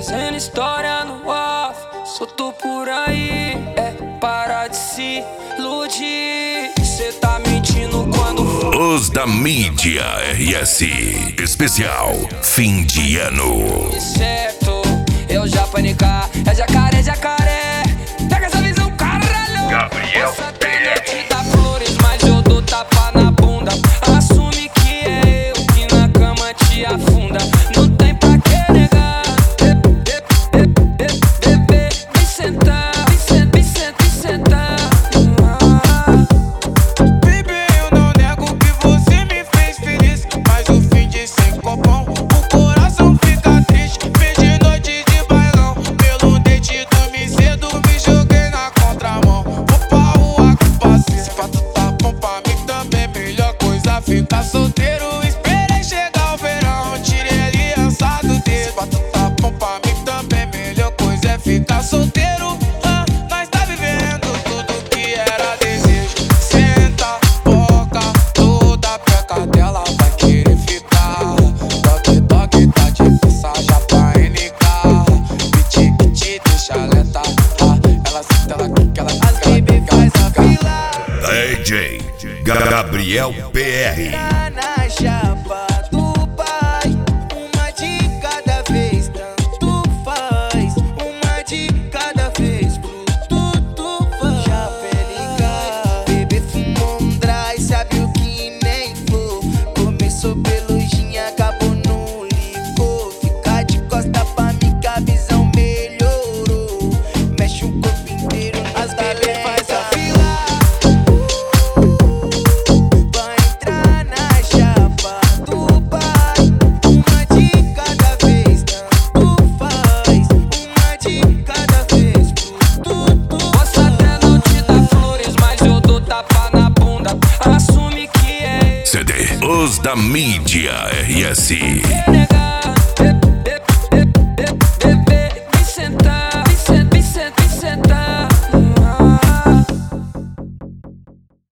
Fazendo história no off, solto por aí. É parar de se iludir. Cê tá mentindo quando Os da mídia RS especial fim de ano. certo, eu já panicar. É jacaré, jacaré. Pega essa visão, caralho. Gabriel Essa pena te dá flores, mas eu dou tapa na bunda. Assume que é eu que na cama te afunda. Não tem pra que negar. Vem sentar, vem sentar. Baby, eu não nego que você me fez feliz, mas o fim de sem copão, o coração fica triste. Perdi noite de bailão, pelo dente dormi cedo, me joguei na contramão. Vou pra rua com paciência, se fato tá bom pra mim também. Melhor coisa ficar solteiro, esperei chegar o verão, tirei a aliança do dedo. Se fato tá bom pra mim também, melhor coisa é ficar solteiro. Nós tá vivendo tudo que era desejo. Senta, boca, toda peca dela vai querer ficar. Toque, toque, tá difícil já pra NK. Beat que te deixa lenta. Ela senta, ela quica, ela quica, ela quica, faz a fila. DJ Gabriel PR. Tá na chapa do pai, uma de cada vez, tanto faz. Uma de cada vez, pro tudo faz. Já ligar, bebê fumou um dry, sabe o que nem for. Começou pelo gin, acabou no licor. Fica de costa pra mim que a visão melhorou. Mexe o corpo inteiro, as bebê faz a fila. Vai entrar na chapa do pai, uma de cada vez, tanto faz. Uma de cada vez, pro tudo. Posso até não te dar flores, mas eu dou tapa na bunda. Assume que é CD Os da mídia RS. eu.